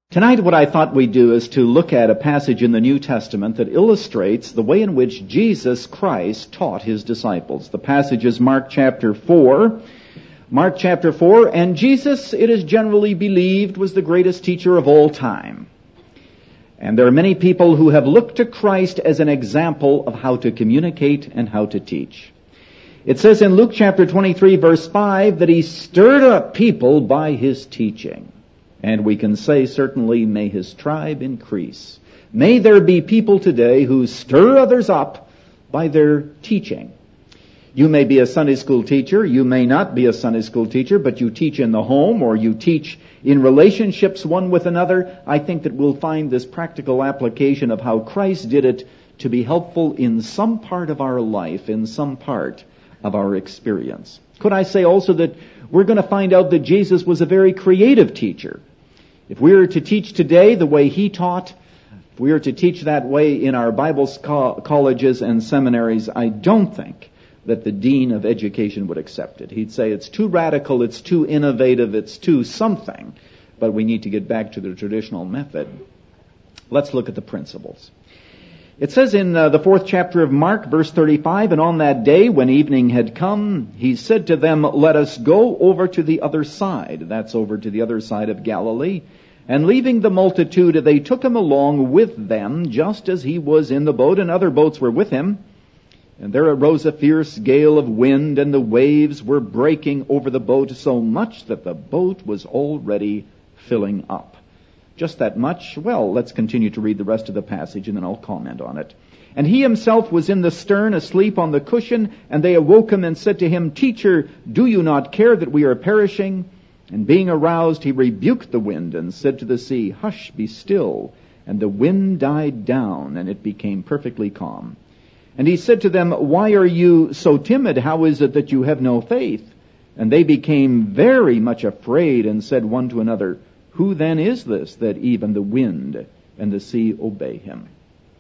Tonight what I thought we'd do is to look at a passage in the New Testament that illustrates the way in which Jesus Christ taught his disciples. The passage is Mark chapter 4. Mark chapter 4, and Jesus, it is generally believed, was the greatest teacher of all time. And there are many people who have looked to Christ as an example of how to communicate and how to teach. It says in Luke chapter 23 verse 5 that he stirred up people by his teaching. And we can say, certainly, may his tribe increase. May there be people today who stir others up by their teaching. You may be a Sunday school teacher, you may not be a Sunday school teacher, but you teach in the home or you teach in relationships one with another. I think that we'll find this practical application of how Christ did it to be helpful in some part of our life, in some part of our experience. Could I say also that we're going to find out that Jesus was a very creative teacher. If we were to teach today the way he taught, if we were to teach that way in our Bible colleges and seminaries, I don't think that the dean of education would accept it. He'd say it's too radical, it's too innovative, it's too something, but we need to get back to the traditional method. Let's look at the principles. It says in the 4th chapter of Mark, verse 35, and on that day when evening had come, he said to them, let us go over to the other side. That's over to the other side of Galilee. And leaving the multitude, they took him along with them, just as he was in the boat, and other boats were with him. And there arose a fierce gale of wind, and the waves were breaking over the boat so much that the boat was already filling up. Just that much? Well, let's continue to read the rest of the passage and then I'll comment on it. And he himself was in the stern, asleep on the cushion, and they awoke him and said to him, Teacher, do you not care that we are perishing? And being aroused, he rebuked the wind and said to the sea, Hush, be still. And the wind died down, and it became perfectly calm. And he said to them, Why are you so timid? How is it that you have no faith? And they became very much afraid and said one to another, Who then is this that even the wind and the sea obey him?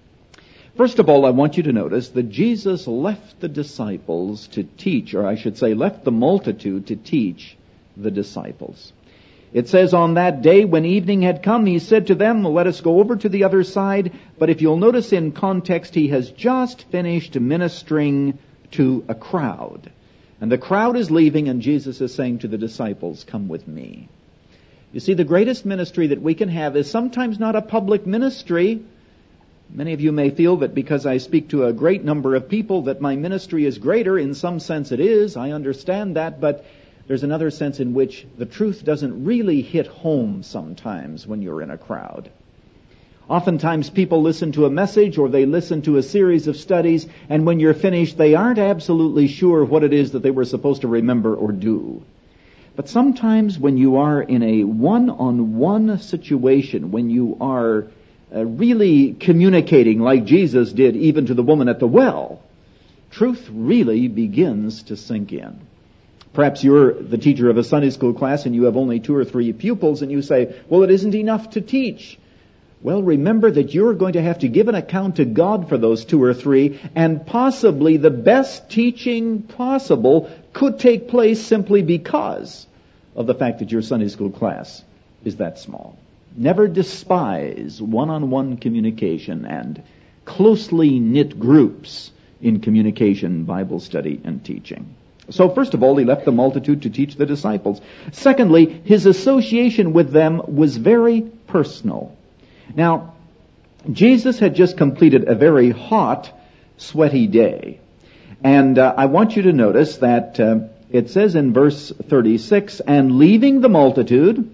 First of all, I want you to notice that Jesus left the disciples to teach, or I should say left the multitude to teach the disciples. It says on that day when evening had come, he said to them, let us go over to the other side. But if you'll notice in context, he has just finished ministering to a crowd. And the crowd is leaving and Jesus is saying to the disciples, come with me. You see, the greatest ministry that we can have is sometimes not a public ministry. Many of you may feel that because I speak to a great number of people that my ministry is greater. In some sense it is. I understand that. But there's another sense in which the truth doesn't really hit home sometimes when you're in a crowd. Oftentimes people listen to a message or they listen to a series of studies, and when you're finished they aren't absolutely sure what it is that they were supposed to remember or do. But sometimes when you are in a one-on-one situation, when you are really communicating like Jesus did even to the woman at the well, truth really begins to sink in. Perhaps you're the teacher of a Sunday school class and you have only 2 or 3 pupils and you say, well, it isn't enough to teach. Well, remember that you're going to have to give an account to God for those 2 or 3, and possibly the best teaching possible could take place simply because of the fact that your Sunday school class is that small. Never despise one-on-one communication and closely knit groups in communication, Bible study, and teaching. So first of all, he left the multitude to teach the disciples. Secondly, his association with them was very personal. Now, Jesus had just completed a very hot, sweaty day. And I want you to notice that it says in verse 36, and leaving the multitude,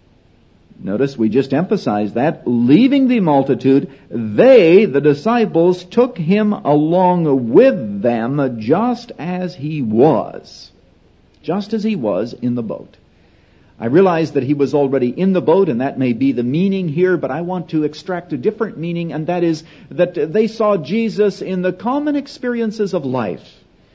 notice we just emphasized that, leaving the multitude, they, the disciples, took him along with them just as he was in the boat. I realize that he was already in the boat, and that may be the meaning here, but I want to extract a different meaning, and that is that they saw Jesus in the common experiences of life.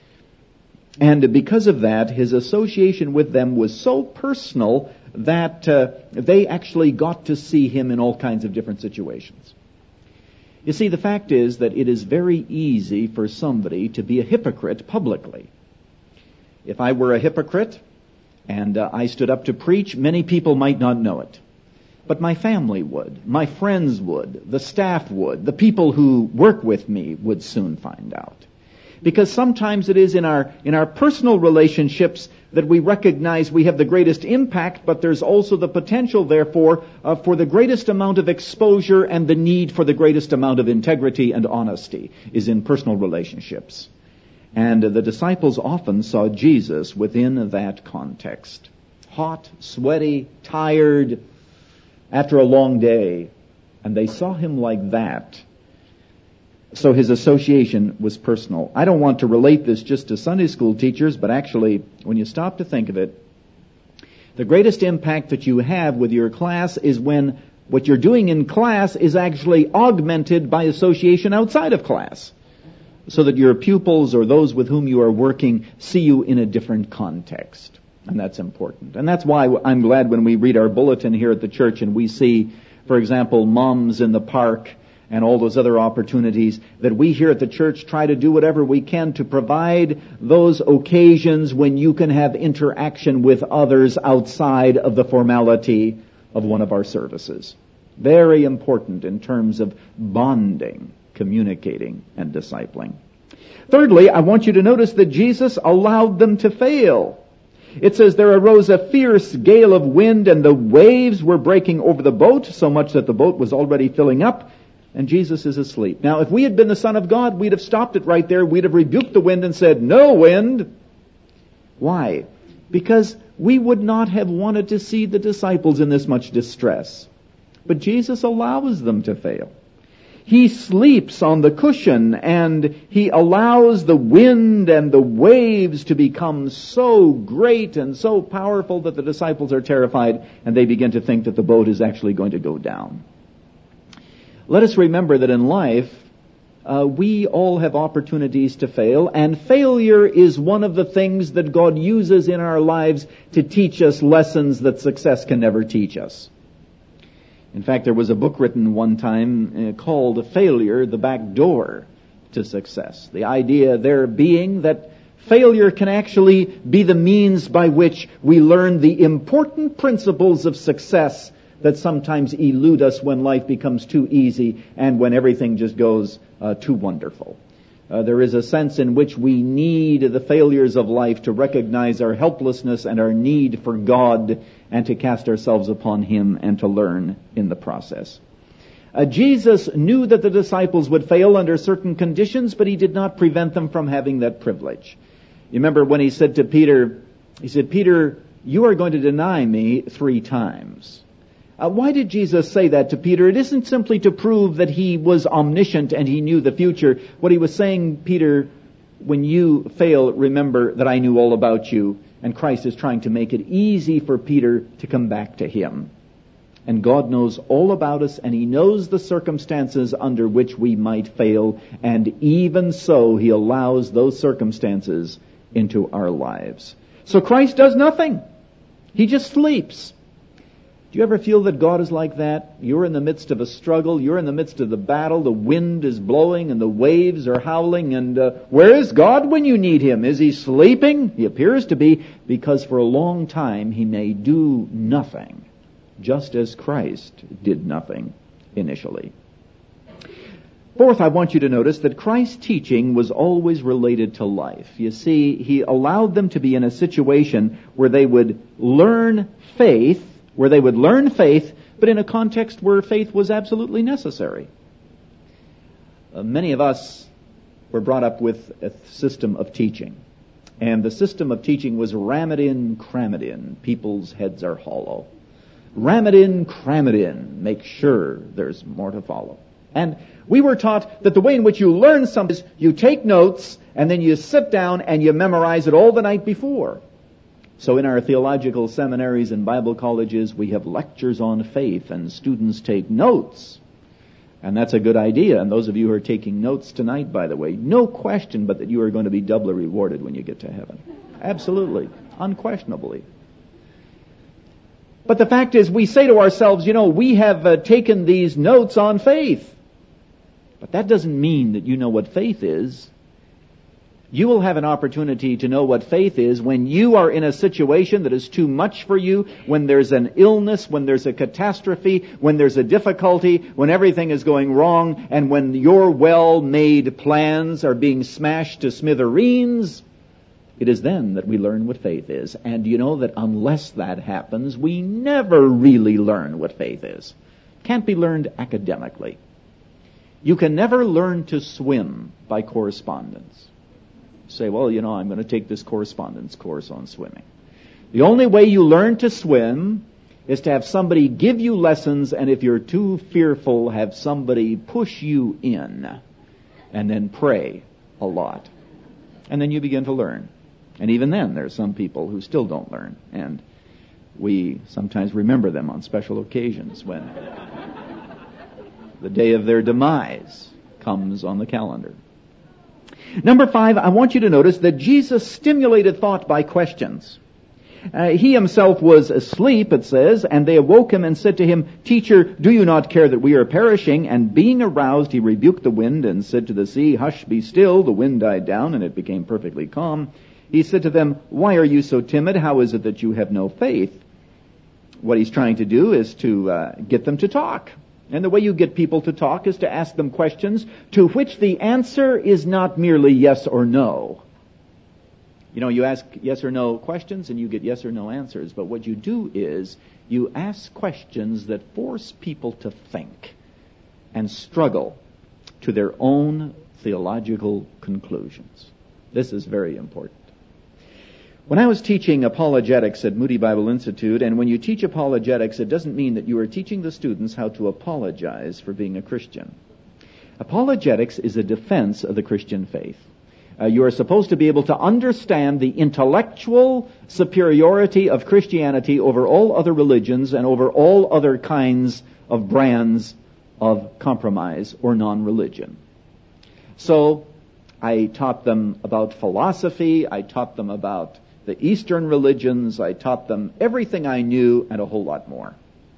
And because of that, his association with them was so personal that they actually got to see him in all kinds of different situations. You see, the fact is that it is very easy for somebody to be a hypocrite publicly. If I were a hypocrite and I stood up to preach, many people might not know it. but my family would, my friends would, the staff would, the people who work with me would soon find out. Because sometimes it is in our personal relationships that we recognize we have the greatest impact, but there's also the potential, therefore, for the greatest amount of exposure, and the need for the greatest amount of integrity and honesty is in personal relationships. And the disciples often saw Jesus within that context. Hot, sweaty, tired, after a long day, and they saw him like that. So his association was personal. I don't want to relate this just to Sunday school teachers, but actually, when you stop to think of it, the greatest impact that you have with your class is when what you're doing in class is actually augmented by association outside of class, so that your pupils or those with whom you are working see you in a different context. And that's important. And that's why I'm glad when we read our bulletin here at the church and we see, for example, moms in the park and all those other opportunities, that we here at the church try to do whatever we can to provide those occasions when you can have interaction with others outside of the formality of one of our services. Very important in terms of bonding, communicating, and discipling. Thirdly, I want you to notice that Jesus allowed them to fail. It says, there arose a fierce gale of wind, and the waves were breaking over the boat, so much that the boat was already filling up, and Jesus is asleep. Now, if we had been the Son of God, we'd have stopped it right there. We'd have rebuked the wind and said, "No wind." Why? Because we would not have wanted to see the disciples in this much distress. But Jesus allows them to fail. He sleeps on the cushion, and he allows the wind and the waves to become so great and so powerful that the disciples are terrified, and they begin to think that the boat is actually going to go down. Let us remember that in life, we all have opportunities to fail, and failure is one of the things that God uses in our lives to teach us lessons that success can never teach us. In fact, there was a book written one time called Failure, the Back Door to Success. The idea there being that failure can actually be the means by which we learn the important principles of success that sometimes elude us when life becomes too easy and when everything just goes too wonderful. There is a sense in which we need the failures of life to recognize our helplessness and our need for God, and to cast ourselves upon Him and to learn in the process. Jesus knew that the disciples would fail under certain conditions, but He did not prevent them from having that privilege. You remember when He said to Peter, He said, "Peter, you are going to deny me 3 times. Why did Jesus say that to Peter? It isn't simply to prove that He was omniscient and He knew the future. What He was saying, Peter, when you fail, remember that I knew all about you. And Christ is trying to make it easy for Peter to come back to Him. And God knows all about us, and He knows the circumstances under which we might fail. And even so, He allows those circumstances into our lives. So Christ does nothing. He just sleeps. Do you ever feel that God is like that? You're in the midst of a struggle. You're in the midst of the battle. The wind is blowing and the waves are howling. And where is God when you need Him? Is He sleeping? He appears to be, because for a long time He may do nothing, just as Christ did nothing initially. Fourth, I want you to notice that Christ's teaching was always related to life. You see, He allowed them to be in a situation where they would learn faith, but in a context where faith was absolutely necessary. Many of us were brought up with a system of teaching. And the system of teaching was ram it in, cram it in. People's heads are hollow. Ram it in, cram it in. Make sure there's more to follow. And we were taught that the way in which you learn something is you take notes and then you sit down and you memorize it all the night before. So in our theological seminaries and Bible colleges, we have lectures on faith, and students take notes. And that's a good idea. And those of you who are taking notes tonight, by the way, no question but that you are going to be doubly rewarded when you get to heaven. Absolutely. Unquestionably. But the fact is, we say to ourselves, we have taken these notes on faith. But that doesn't mean that you know what faith is. You will have an opportunity to know what faith is when you are in a situation that is too much for you, when there's an illness, when there's a catastrophe, when there's a difficulty, when everything is going wrong, and when your well-made plans are being smashed to smithereens. It is then that we learn what faith is. And you know that unless that happens, we never really learn what faith is. Can't be learned academically. You can never learn to swim by correspondence. Say, well, I'm going to take this correspondence course on swimming. The only way you learn to swim is to have somebody give you lessons, and if you're too fearful, have somebody push you in, and then pray a lot. And then you begin to learn. And even then, there are some people who still don't learn, and we sometimes remember them on special occasions when the day of their demise comes on the calendar. Number 5, I want you to notice that Jesus stimulated thought by questions. He himself was asleep, it says, and they awoke him and said to him, "Teacher, do you not care that we are perishing?" And being aroused, he rebuked the wind and said to the sea, "Hush, be still." The wind died down, and it became perfectly calm. He said to them, "Why are you so timid? How is it that you have no faith?" What he's trying to do is to get them to talk. And the way you get people to talk is to ask them questions to which the answer is not merely yes or no. You ask yes or no questions and you get yes or no answers. But what you do is you ask questions that force people to think and struggle to their own theological conclusions. This is very important. When I was teaching apologetics at Moody Bible Institute, and when you teach apologetics, it doesn't mean that you are teaching the students how to apologize for being a Christian. Apologetics is a defense of the Christian faith. You are supposed to be able to understand the intellectual superiority of Christianity over all other religions and over all other kinds of brands of compromise or non-religion. So I taught them about philosophy, I taught them about the Eastern religions, I taught them everything I knew and a whole lot more.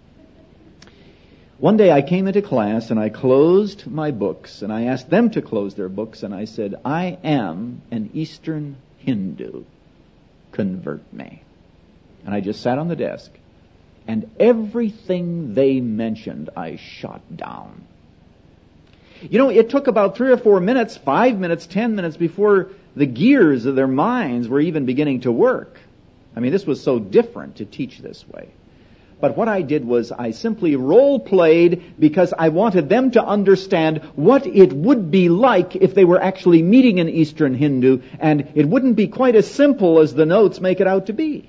One day I came into class and I closed my books and I asked them to close their books and I said, "I am an Eastern Hindu. Convert me." And I just sat on the desk and everything they mentioned I shot down. It took about 3 or 4 minutes, 5 minutes, 10 minutes before the gears of their minds were even beginning to work. This was so different to teach this way. But what I did was I simply role-played because I wanted them to understand what it would be like if they were actually meeting an Eastern Hindu, and it wouldn't be quite as simple as the notes make it out to be.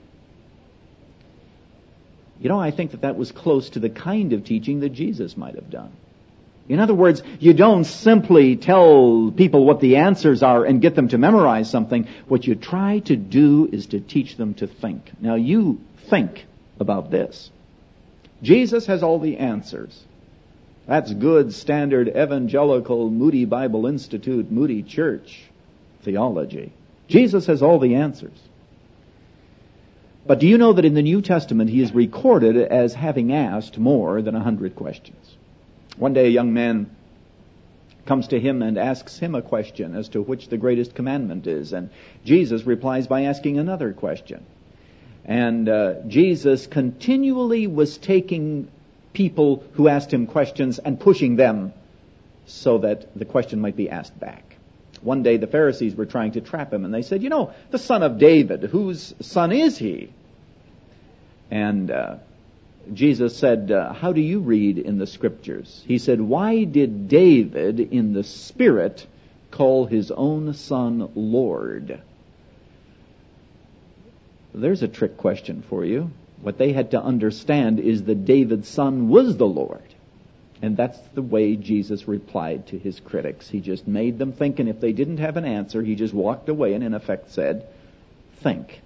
I think that was close to the kind of teaching that Jesus might have done. In other words, you don't simply tell people what the answers are and get them to memorize something. What you try to do is to teach them to think. Now you think about this. Jesus has all the answers. That's good, standard, evangelical, Moody Bible Institute, Moody Church theology. Jesus has all the answers. But do you know that in the New Testament he is recorded as having asked more than 100 questions? One day a young man comes to him and asks him a question as to which the greatest commandment is. And Jesus replies by asking another question. And Jesus continually was taking people who asked him questions and pushing them so that the question might be asked back. One day the Pharisees were trying to trap him and they said, the son of David, whose son is he? And Jesus said, how do you read in the Scriptures? He said, why did David in the Spirit call his own son Lord? There's a trick question for you. What they had to understand is that David's son was the Lord. And that's the way Jesus replied to his critics. He just made them think, and if they didn't have an answer, he just walked away and in effect said, think.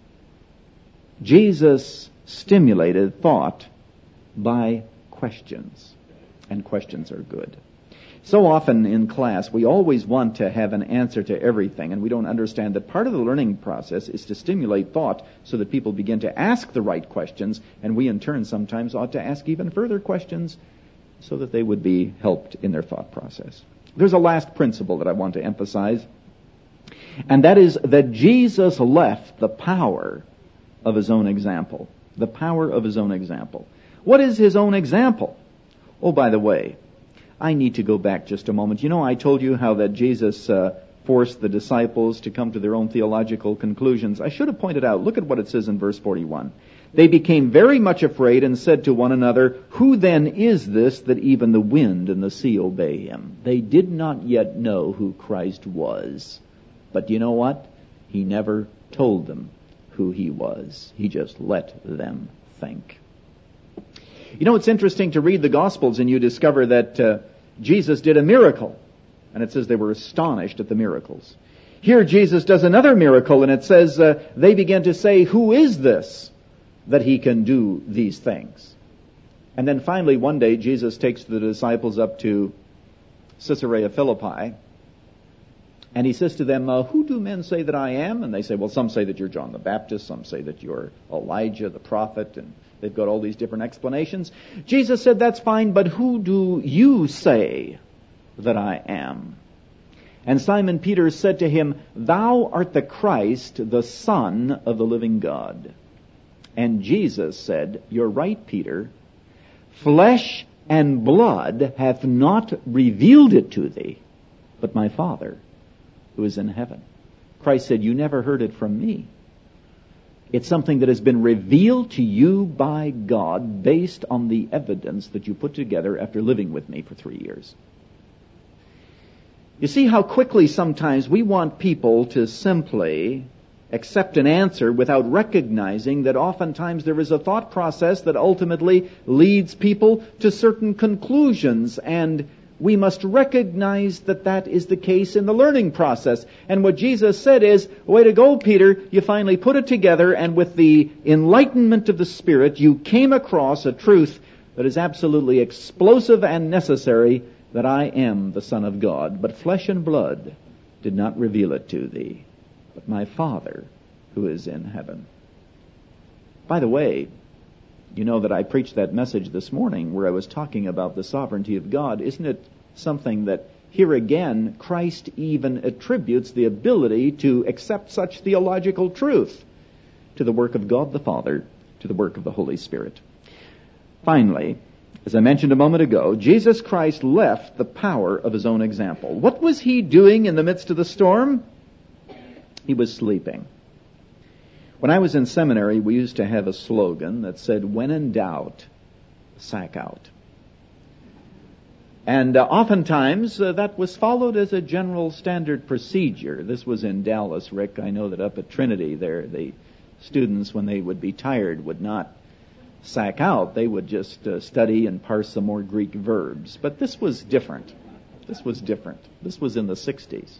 Jesus stimulated thought by questions, and questions are good. So often in class, we always want to have an answer to everything, and we don't understand that part of the learning process is to stimulate thought so that people begin to ask the right questions, and we in turn sometimes ought to ask even further questions so that they would be helped in their thought process. There's a last principle that I want to emphasize. And that is that Jesus left the power of his own example. The power of his own example. What is his own example? Oh, by the way, I need to go back just a moment. You know, I told you how that Jesus forced the disciples to come to their own theological conclusions. I should have pointed out, look at what it says in verse 41. They became very much afraid and said to one another, "Who then is this that even the wind and the sea obey him?" They did not yet know who Christ was. But you know what? He never told them who he was. He just let them think. You know, it's interesting to read the Gospels and you discover that Jesus did a miracle. And it says they were astonished at the miracles. Here Jesus does another miracle and it says they began to say, "Who is this that he can do these things?" And then finally one day Jesus takes the disciples up to Caesarea Philippi and he says to them, "Who do men say that I am?" And they say, "Well, some say that you're John the Baptist, some say that you're Elijah the prophet," and they've got all these different explanations. Jesus said, "That's fine, but who do you say that I am?" And Simon Peter said to him, "Thou art the Christ, the Son of the living God." And Jesus said, "You're right, Peter. Flesh and blood hath not revealed it to thee, but my Father who is in heaven." Christ said, "You never heard it from me. It's something that has been revealed to you by God based on the evidence that you put together after living with me for 3 years." You see how quickly sometimes we want people to simply accept an answer without recognizing that oftentimes there is a thought process that ultimately leads people to certain conclusions, and we must recognize that that is the case in the learning process. And what Jesus said is, "Way to go, Peter, you finally put it together, and with the enlightenment of the Spirit, you came across a truth that is absolutely explosive and necessary, that I am the Son of God. But flesh and blood did not reveal it to thee, but my Father who is in heaven." By the way, you know that I preached that message this morning where I was talking about the sovereignty of God. Isn't it something that here again Christ even attributes the ability to accept such theological truth to the work of God the Father, to the work of the Holy Spirit? Finally, as I mentioned a moment ago, Jesus Christ left the power of his own example. What was he doing in the midst of the storm? He was sleeping. When I was in seminary, we used to have a slogan that said, "When in doubt, sack out." And oftentimes that was followed as a general standard procedure. This was in Dallas, Rick. I know that up at Trinity there, the students, when they would be tired, would not sack out. They would just study and parse some more Greek verbs. But this was different. This was different. This was in the 60s.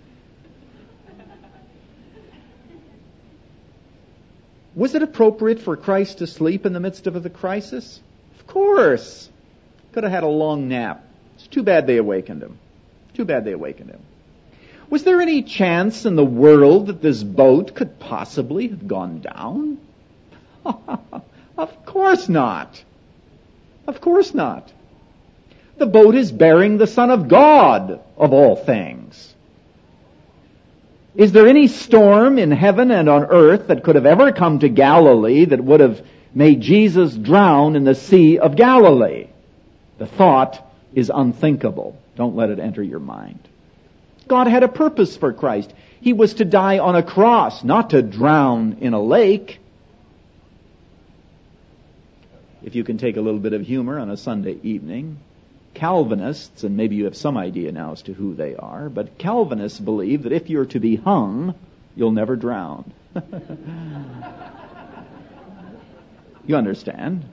Was it appropriate for Christ to sleep in the midst of the crisis? Of course. Could have had a long nap. It's too bad they awakened him. Too bad they awakened him. Was there any chance in the world that this boat could possibly have gone down? Of course not. Of course not. The boat is bearing the Son of God, of all things. Is there any storm in heaven and on earth that could have ever come to Galilee that would have made Jesus drown in the Sea of Galilee? The thought is unthinkable. Don't let it enter your mind. God had a purpose for Christ. He was to die on a cross, not to drown in a lake. If you can take a little bit of humor on a Sunday evening, Calvinists, and maybe you have some idea now as to who they are, but Calvinists believe that if you're to be hung, you'll never drown. You understand?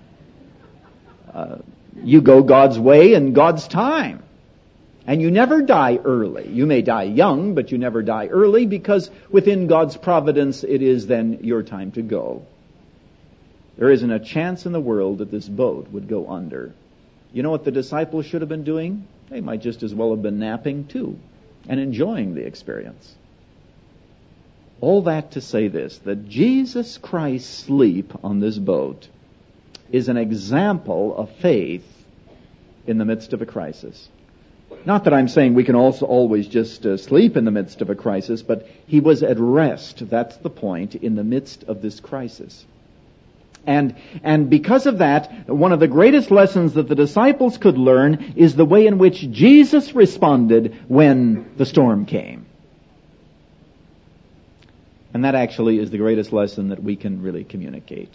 You go God's way in God's time. And you never die early. You may die young, but you never die early, because within God's providence it is then your time to go. There isn't a chance in the world that this boat would go under. You know what the disciples should have been doing? They might just as well have been napping too, and enjoying the experience. All that to say this, that Jesus Christ's sleep on this boat is an example of faith in the midst of a crisis. Not that I'm saying we can also always just sleep in the midst of a crisis, but he was at rest, that's the point, in the midst of this crisis. And because of that, one of the greatest lessons that the disciples could learn is the way in which Jesus responded when the storm came. And that actually is the greatest lesson that we can really communicate.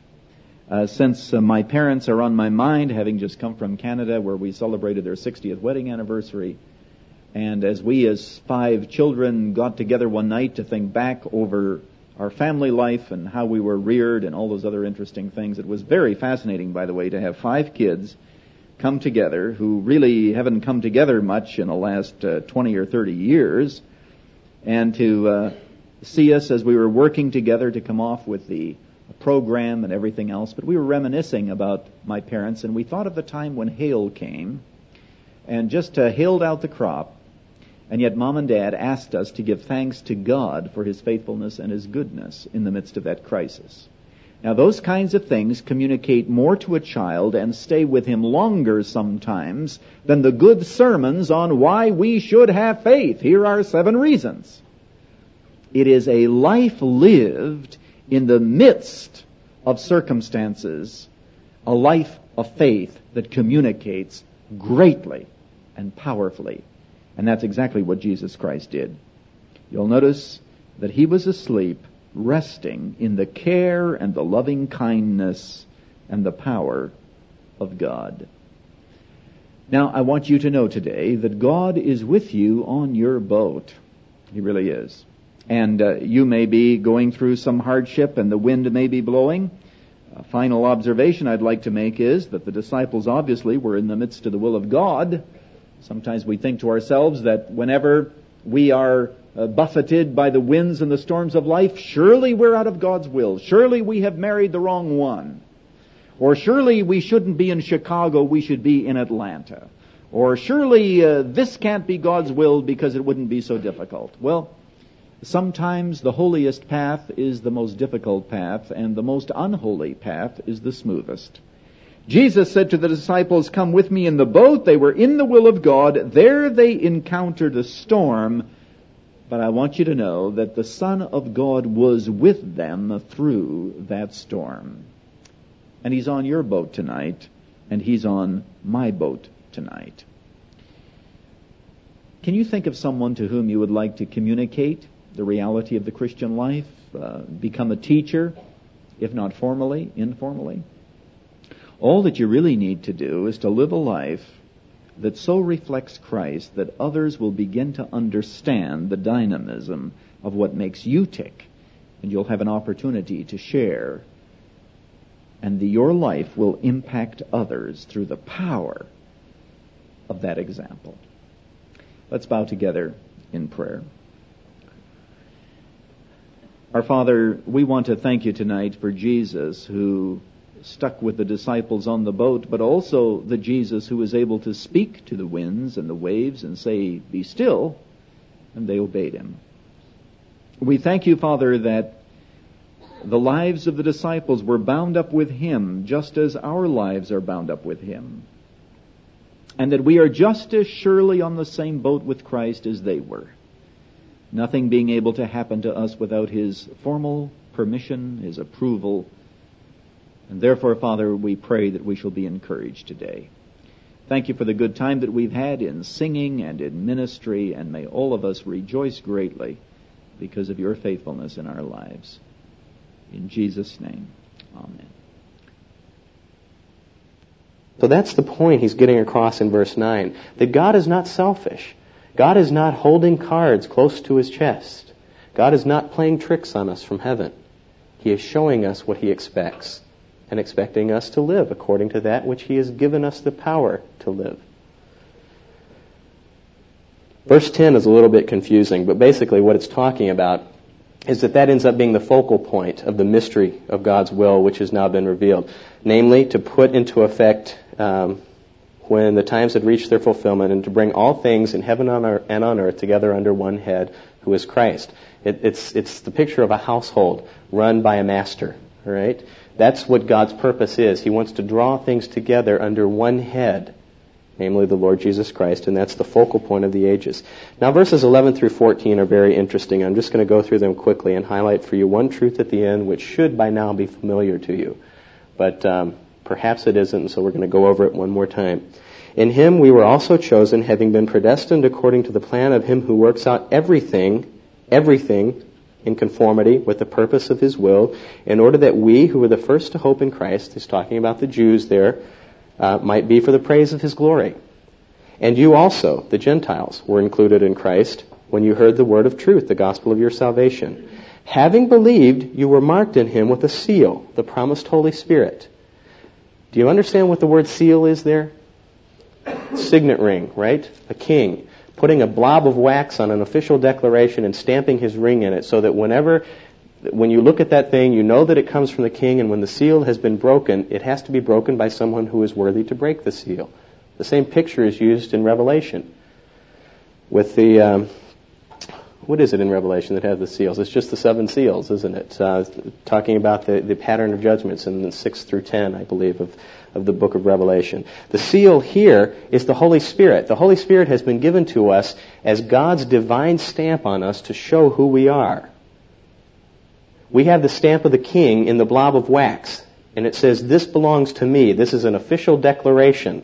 Since my parents are on my mind, having just come from Canada where we celebrated their 60th wedding anniversary, and as we as 5 children got together one night to think back over our family life and how we were reared and all those other interesting things, it was very fascinating, by the way, to have 5 kids come together who really haven't come together much in the last 20 or 30 years, and to see us as we were working together to come off with the program and everything else. But we were reminiscing about my parents, and we thought of the time when hail came and just hailed out the crop, and yet Mom and Dad asked us to give thanks to God for His faithfulness and His goodness in the midst of that crisis. Now, those kinds of things communicate more to a child and stay with him longer sometimes than the good sermons on why we should have faith. Here are 7 reasons. It is a life lived in the midst of circumstances, a life of faith that communicates greatly and powerfully. And that's exactly what Jesus Christ did. You'll notice that He was asleep, resting in the care and the loving kindness and the power of God. Now, I want you to know today that God is with you on your boat. He really is. And you may be going through some hardship and the wind may be blowing. A final observation I'd like to make is that the disciples obviously were in the midst of the will of God. Sometimes we think to ourselves that whenever we are buffeted by the winds and the storms of life, surely we're out of God's will. Surely we have married the wrong one. Or surely we shouldn't be in Chicago, we should be in Atlanta. Or surely this can't be God's will because it wouldn't be so difficult. Well, sometimes the holiest path is the most difficult path, and the most unholy path is the smoothest. Jesus said to the disciples, "Come with me in the boat." They were in the will of God. There they encountered a storm, but I want you to know that the Son of God was with them through that storm. And He's on your boat tonight, and He's on my boat tonight. Can you think of someone to whom you would like to communicate the reality of the Christian life, become a teacher, if not formally, informally? All that you really need to do is to live a life that so reflects Christ that others will begin to understand the dynamism of what makes you tick, and you'll have an opportunity to share, and your life will impact others through the power of that example. Let's bow together in prayer. Our Father, we want to thank You tonight for Jesus, who stuck with the disciples on the boat, but also the Jesus who was able to speak to the winds and the waves and say, "Be still," and they obeyed Him. We thank You, Father, that the lives of the disciples were bound up with Him just as our lives are bound up with Him, and that we are just as surely on the same boat with Christ as they were, nothing being able to happen to us without His formal permission, His approval. And therefore, Father, we pray that we shall be encouraged today. Thank You for the good time that we've had in singing and in ministry, and may all of us rejoice greatly because of Your faithfulness in our lives. In Jesus' name, amen. So that's the point he's getting across in verse 9, that God is not selfish. God is not holding cards close to His chest. God is not playing tricks on us from heaven. He is showing us what He expects, and expecting us to live according to that which He has given us the power to live. Verse 10 is a little bit confusing, but basically what it's talking about is that ends up being the focal point of the mystery of God's will, which has now been revealed. Namely, to put into effect when the times had reached their fulfillment, and to bring all things in heaven and on earth together under one head, who is Christ. It's the picture of a household run by a master. All right? That's what God's purpose is. He wants to draw things together under one head, namely the Lord Jesus Christ, and that's the focal point of the ages. Now, verses 11 through 14 are very interesting. I'm just going to go through them quickly and highlight for you one truth at the end, which should by now be familiar to you. But perhaps it isn't, so we're going to go over it one more time. In him we were also chosen, having been predestined according to the plan of him who works out everything in conformity with the purpose of his will, in order that we who were the first to hope in Christ, he's talking about the Jews there, might be for the praise of his glory. And you also, the Gentiles, were included in Christ when you heard the word of truth, the gospel of your salvation. Having believed, you were marked in him with a seal, the promised Holy Spirit. Do you understand what the word seal is there? Signet ring, right? A king putting a blob of wax on an official declaration and stamping his ring in it, so that when you look at that thing, you know that it comes from the king, and when the seal has been broken, it has to be broken by someone who is worthy to break the seal. The same picture is used in Revelation with the what is it in Revelation that has the seals? It's just the 7 seals, isn't it? Talking about the pattern of judgments in the 6 through 10, I believe, of the book of Revelation. The seal here is the Holy Spirit. The Holy Spirit has been given to us as God's divine stamp on us to show who we are. We have the stamp of the king in the blob of wax, and it says, "This belongs to me." This is an official declaration.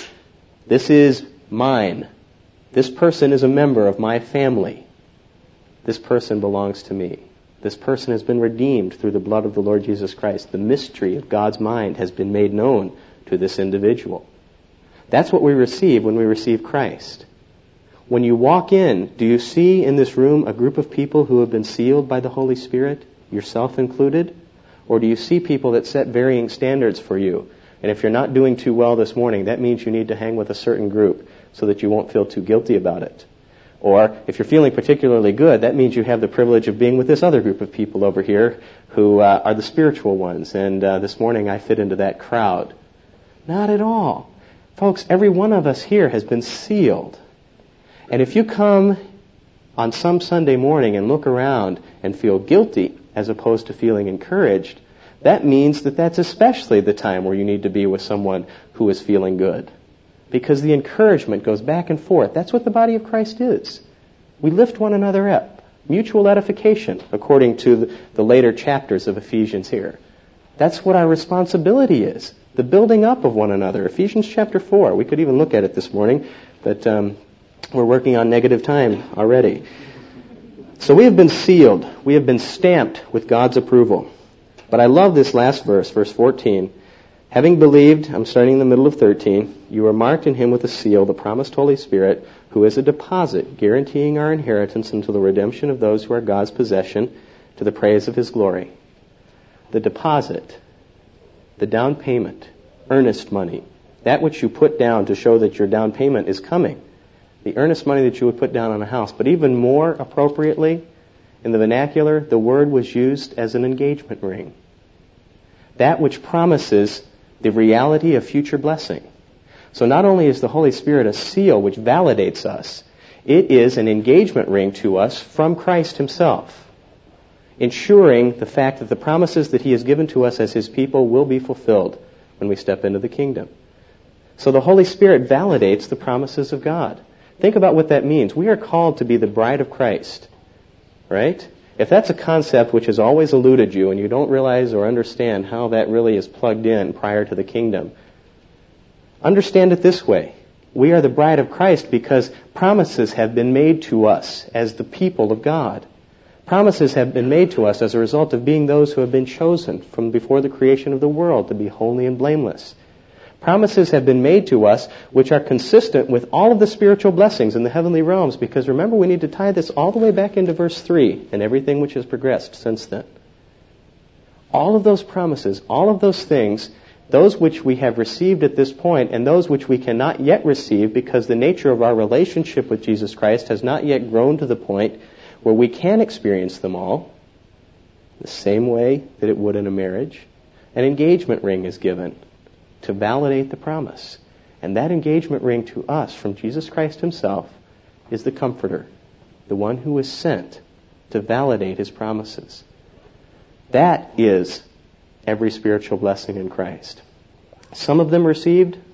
This is mine. This person is a member of my family. This person belongs to me. This person has been redeemed through the blood of the Lord Jesus Christ. The mystery of God's mind has been made known to this individual. That's what we receive when we receive Christ. When you walk in, do you see in this room a group of people who have been sealed by the Holy Spirit, yourself included? Or do you see people that set varying standards for you? And if you're not doing too well this morning, that means you need to hang with a certain group so that you won't feel too guilty about it. Or if you're feeling particularly good, that means you have the privilege of being with this other group of people over here who are the spiritual ones. And this morning I fit into that crowd. Not at all. Folks, every one of us here has been sealed. And if you come on some Sunday morning and look around and feel guilty as opposed to feeling encouraged, that means that that's especially the time where you need to be with someone who is feeling good. Because the encouragement goes back and forth. That's what the body of Christ is. We lift one another up. Mutual edification, according to the later chapters of Ephesians here. That's what our responsibility is. The building up of one another. Ephesians chapter 4. We could even look at it this morning, but we're working on negative time already. So we have been sealed. We have been stamped with God's approval. But I love this last verse, verse 14. Having believed, I'm starting in the middle of 13, you are marked in him with a seal, the promised Holy Spirit, who is a deposit, guaranteeing our inheritance until the redemption of those who are God's possession, to the praise of his glory. The deposit, the down payment, earnest money, that which you put down to show that your down payment is coming, the earnest money that you would put down on a house. But even more appropriately, in the vernacular, the word was used as an engagement ring. That which promises the reality of future blessing. So not only is the Holy Spirit a seal which validates us, it is an engagement ring to us from Christ himself, ensuring the fact that the promises that he has given to us as his people will be fulfilled when we step into the kingdom. So the Holy Spirit validates the promises of God. Think about what that means. We are called to be the bride of Christ, right? If that's a concept which has always eluded you and you don't realize or understand how that really is plugged in prior to the kingdom, understand it this way. We are the bride of Christ because promises have been made to us as the people of God. Promises have been made to us as a result of being those who have been chosen from before the creation of the world to be holy and blameless. Promises have been made to us which are consistent with all of the spiritual blessings in the heavenly realms, because remember, we need to tie this all the way back into verse 3 and everything which has progressed since then. All of those promises, all of those things, those which we have received at this point and those which we cannot yet receive because the nature of our relationship with Jesus Christ has not yet grown to the point where we can experience them all, the same way that it would in a marriage, an engagement ring is given to validate the promise. And that engagement ring to us from Jesus Christ himself is the Comforter, the one who is sent to validate his promises. That is every spiritual blessing in Christ. Some of them received,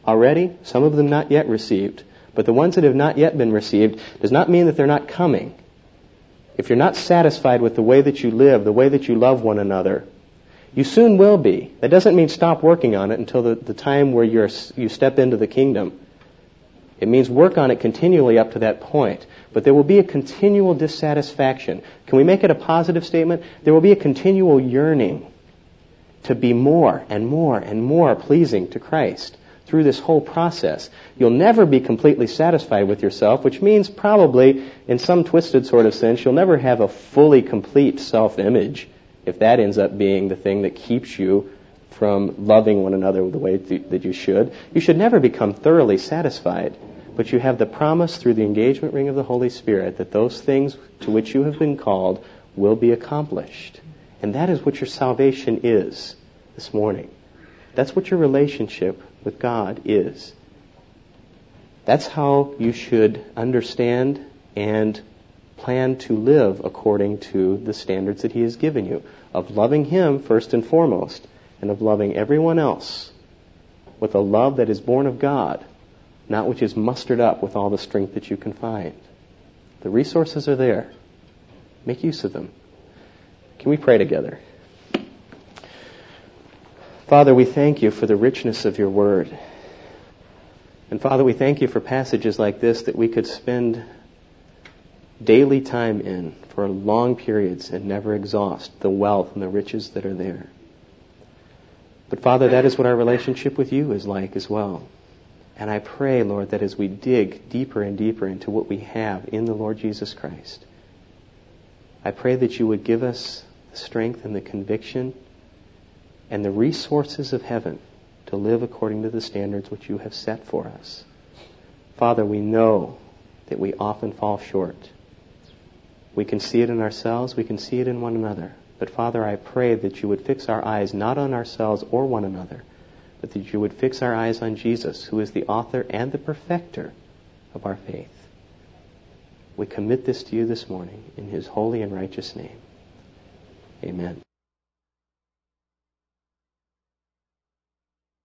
already, some of them not yet received. But the ones that have not yet been received does not mean that they're not coming. If you're not satisfied with the way that you live, the way that you love one another, you soon will be. That doesn't mean stop working on it until the time where you step into the kingdom. It means work on it continually up to that point. But there will be a continual dissatisfaction. Can we make it a positive statement? There will be a continual yearning to be more and more and more pleasing to Christ through this whole process. You'll never be completely satisfied with yourself, which means probably, in some twisted sort of sense, you'll never have a fully complete self-image, if that ends up being the thing that keeps you from loving one another the way that you should. You should never become thoroughly satisfied, but you have the promise through the engagement ring of the Holy Spirit that those things to which you have been called will be accomplished. And that is what your salvation is this morning. That's what your relationship with God is. That's how you should understand and plan to live according to the standards that He has given you, of loving Him first and foremost, and of loving everyone else with a love that is born of God, not which is mustered up with all the strength that you can find. The resources are there. Make use of them. Can we pray together? Father, we thank You for the richness of Your Word. And Father, we thank You for passages like this that we could spend daily time in for long periods and never exhaust the wealth and the riches that are there. But Father, that is what our relationship with You is like as well. And I pray, Lord, that as we dig deeper and deeper into what we have in the Lord Jesus Christ, I pray that You would give us the strength and the conviction and the resources of heaven to live according to the standards which You have set for us. Father, we know that we often fall short. We can see it in ourselves, we can see it in one another. But Father, I pray that You would fix our eyes not on ourselves or one another, but that You would fix our eyes on Jesus, who is the author and the perfecter of our faith. We commit this to You this morning in His holy and righteous name. Amen.